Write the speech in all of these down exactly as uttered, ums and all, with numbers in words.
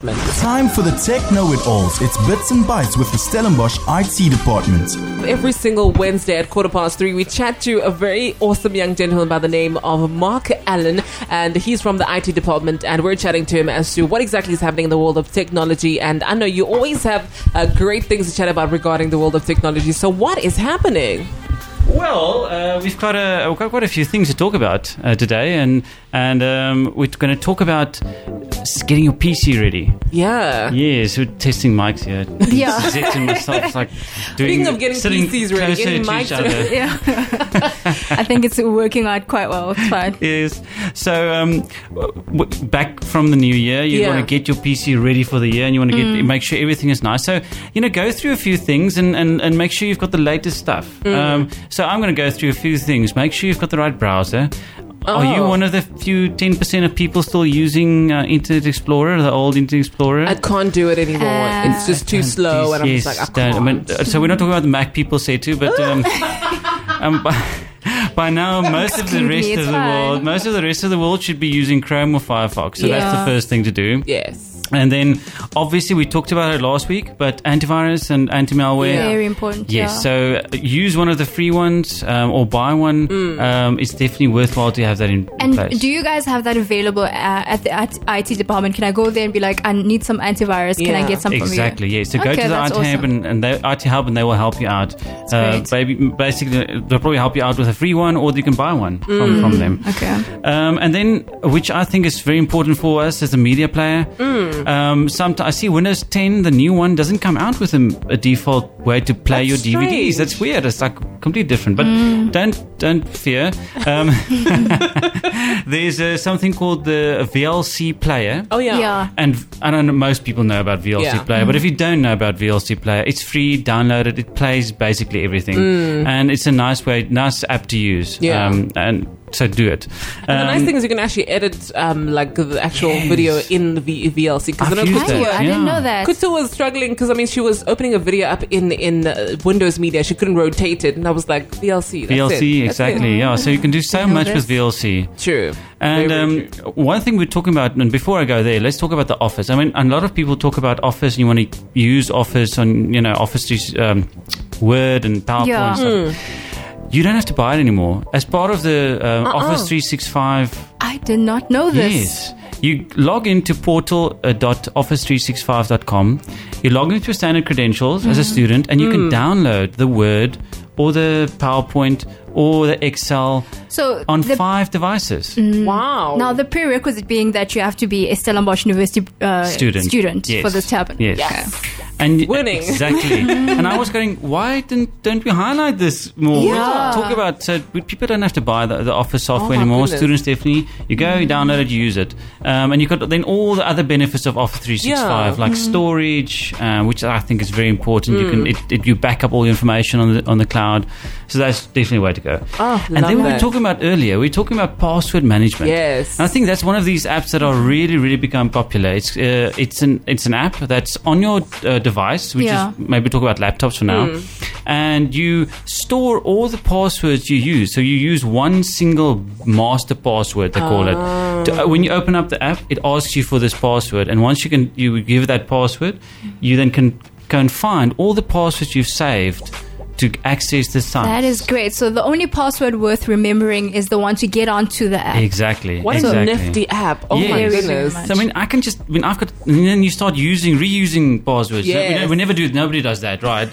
department. Time for the Tech Know-It-Alls. It's Bits and Bytes with the Stellenbosch I T department. Every single Wednesday at quarter past three, we chat to a very awesome young gentleman by the name of Mark Allen, and he's from the I T department, and we're chatting to him as to what exactly is happening in the world of technology. And I know you always have uh, great things to chat about regarding the world of technology. So what is happening? Well, uh, we've got a we've got quite a few things to talk about uh, today, and and um, we're going to talk about getting your P C ready. Yeah. Yes, we're testing mics here. Yeah. Zet and myself like doing Speaking of getting sitting P Cs ready, closer getting to mics each other. ready. Yeah. I think it's working out quite well. It's fine. Yes. So um, w- w- back from the new year, you Yeah. want to get your P C ready for the year, and you want to get Mm. make sure everything is nice. So you know, go through a few things and, and, and make sure you've got the latest stuff. Mm. Um, so I'm going to go through a few things. Make sure you've got the right browser. Are you Oh. one of the few ten percent of people still using uh, Internet Explorer, the old Internet Explorer? I can't do it anymore. Uh, it's just too slow, and I'm yes, just like, I don't- can't. mean, uh, so we're not talking about the Mac people say too, but um, um, by, by now most of the Excuse me, rest it's of the fine. world, most of the rest of the world should be using Chrome or Firefox. So that's Yeah. the first thing to do. Yes. And then, obviously, we talked about it last week, but antivirus and anti-malware. Yeah. Very important. Yes, Yeah. so uh, use one of the free ones um, or buy one. Mm. Um, it's definitely worthwhile to have that in And place. do you guys have that available uh, at the at I T department? Can I go there and be like, I need some antivirus? Can I Yeah. get some Exactly, from you? yes. So go Okay, to the I that's T Hub awesome. and, and they, I T Hub and they will help you out. Uh, great. baby, basically, they'll probably help you out with a free one, or you can buy one Mm. from, from them. Okay. Um, and then, which I think is very important for us as a media player, Mm. um, sometimes I see Windows ten, the new one, doesn't come out with a, a default way to play That's your D V Ds. strange. That's weird. It's like completely different. But Mm. don't don't fear. Um, there's uh, something called the V L C player. Oh, yeah. Yeah. And I don't know, most people know about V L C Yeah. Player, but if you don't know about V L C Player, it's free, download it, it plays basically everything. And it's a nice way, nice app to use. Yeah. Um, and so do it. And the nice Um, thing is you can actually edit um, like the actual Yes. video in the v- VLC. Because I I've know used Can you? that, I didn't yeah. know that. Kuta was struggling because I mean she was opening a video up in in uh, Windows Media. She couldn't rotate it, and I was like V L C. That's V L C, it. That's exactly. it. Yeah, so you can do so Didn't know much this. with V L C. True. And Very, um, very true. one thing we're talking about, and before I go there, let's talk about the Office. I mean, a lot of people talk about Office, and you want to use Office on, you know, Office to um, Word and PowerPoint Yeah. and stuff. You don't have to buy it anymore. As part of the um, Uh-uh. Office three sixty-five, I did not know this. yes, you log into portal dot office three sixty-five dot com. You log into your standard credentials as a student, and you can download the Word or the PowerPoint or the Excel So on the, five devices. Wow. now the prerequisite being that you have to be a Stellenbosch University uh, Student. student Yes. for this to happen. Yes. Yes. And Winning. exactly. And I was going, why didn't don't we highlight this more? We Yeah. talk about so we- people don't have to buy the, the Office software Oh, my anymore. goodness. Students definitely. You go, you download it, you use it, um, and you got then all the other benefits of Office three sixty-five, Yeah. like storage, um, which I think is very important. You Mm. can it, it, you back up all your information on the on the cloud, so that's definitely a way to go. Oh, and love then we were that. talking about earlier. We were talking about password management. Yes. And I think that's one of these apps that are really, really become popular. It's uh, it's an it's an app that's on your uh, device, which Yeah. is maybe talk about laptops for now, and you store all the passwords you use. So you use one single master password, they call it. To, uh, when you open up the app, it asks you for this password, and once you can you give that password, you then can go and find all the passwords you've saved to access the site. That is great. So the only password worth remembering is the one to get onto the app. exactly. What exactly. a nifty app. Oh, Yes. my Very, very goodness. much. So I mean, I can just. I mean, I've got. And then you start using, reusing passwords. So we, Yes. don't- we never do. Nobody does that, right?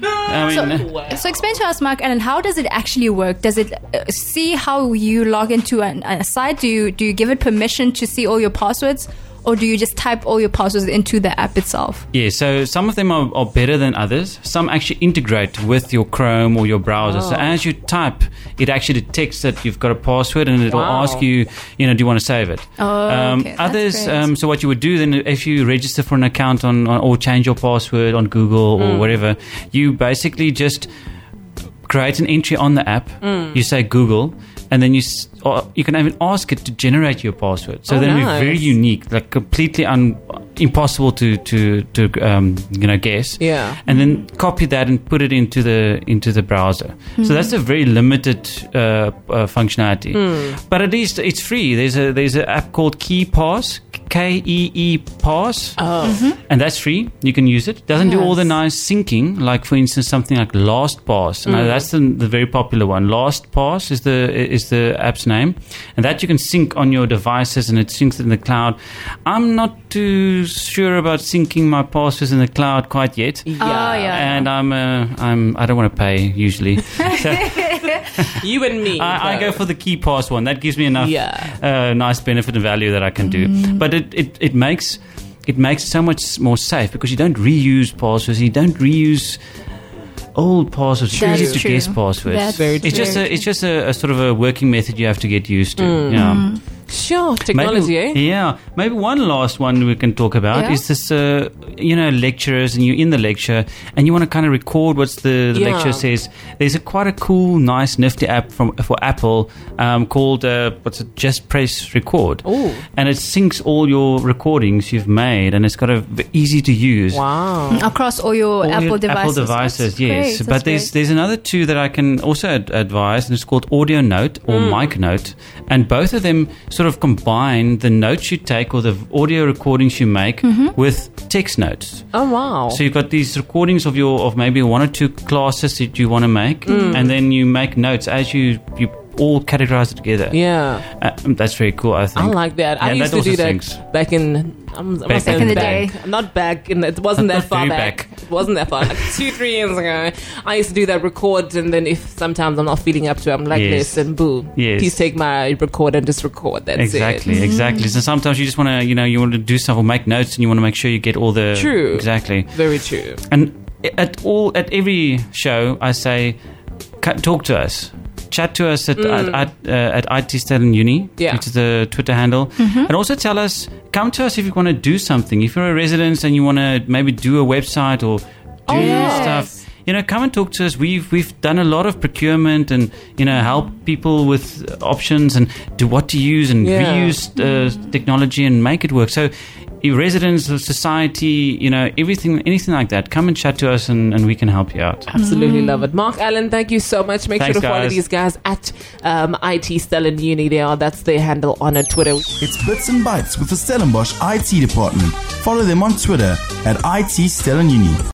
I mean, uh, So explain to us, Mark, and how does it actually work? Does it uh, see how you log into an, a site? Do you do you give it permission to see all your passwords, or do you just type all your passwords into the app itself? yeah. So some of them are, are better than others. Some actually integrate with your Chrome or your browser. So Oh. as you type, it actually detects that you've got a password, and it'll Wow. ask you, you know, do you want to save it? Oh, Um, okay, that's others. great. Um, so what you would do then, if you register for an account on, on or change your password on Google or whatever, you basically just create an entry on the app. You say Google, and then you s- or you can even ask it to generate your password. So Oh, then it'll nice. be very unique, like completely un, impossible to to to um, you know guess. Yeah. And then copy that and put it into the into the browser. So that's a very limited uh, uh, functionality. But at least it's free. There's a there's an app called KeyPass. K E E Pass. Oh. Mm-hmm. And that's free. You can use it. Doesn't do all the Yes. nice syncing, like for instance something like LastPass. Now, that's the, the very popular one. LastPass is the is the app's name, and that you can sync on your devices, and it syncs it in the cloud. I'm not too sure about syncing my passwords in the cloud quite yet. Yeah. Oh, yeah. And I'm uh, I'm I don't want to pay usually. So You and me. I, I go for the key pass one. That gives me enough Yeah. uh, nice benefit and value that I can do. But it, it, it makes it makes it so much more safe because you don't reuse passwords. You don't reuse old passwords. That's You use to true. guess passwords. That's Very it's just very a it's just a, a sort of a working method you have to get used to. Yeah. Sure, technology, maybe, eh? Yeah. Maybe one last one we can talk about Yeah. is this, uh, you know, lecturers, and you're in the lecture and you want to kind of record what the, the Yeah. lecturer says. There's a quite a cool, nice, nifty app from for Apple um, called, uh, what's it, Just Press Record. Ooh. And it syncs all your recordings you've made, and it's got a v- easy to use. Wow. Across all your All Apple your devices. Apple devices, That's yes. great. But That's there's great. there's another two that I can also ad- advise, and it's called Audio Note or Hmm. Mic Note, and both of them sort of combine the notes you take or the audio recordings you make Mm-hmm. with text notes. Oh, wow. So you've got these recordings of your of maybe one or two classes that you want to make, Mm. and then you make notes as you you all categorize it together. yeah. Uh, that's very cool. I think I like that. I Yeah, used that to do also that syncs. back in. I'm, I'm Back saying in the back. day. Not back. In the, it wasn't Not that far very back. back. It wasn't that far. Like two, three years ago, I used to do that record, and then if sometimes I'm not feeling up to it, I'm like, Yes. listen, boo, Yes. please take my record and just record. That's Exactly, it. exactly. So sometimes you just want to, you know, you want to do stuff or make notes, and you want to make sure you get all the True. Exactly. Very true. And at all at every show, I say, "Ca- talk to us, chat to us at at, at, uh, at I T Stellan Uni, Yeah. which is the Twitter handle, and also tell us, come to us if you want to do something. If you're a resident and you want to maybe do a website or do Oh, yes. stuff. You know, come and talk to us. We've we've done a lot of procurement and, you know, help people with options and do what to use and Yeah. reuse uh, technology and make it work. So, your residents of society, you know, everything, anything like that, come and chat to us and, and we can help you out. Absolutely love it. Mark Allen, thank you so much. Make Thanks, sure to follow guys. these guys at um, I T Stellan Uni. They are, that's their handle on uh, Twitter. It's Bits and Bytes with the Stellenbosch I T department. Follow them on Twitter at I T Stellan Uni.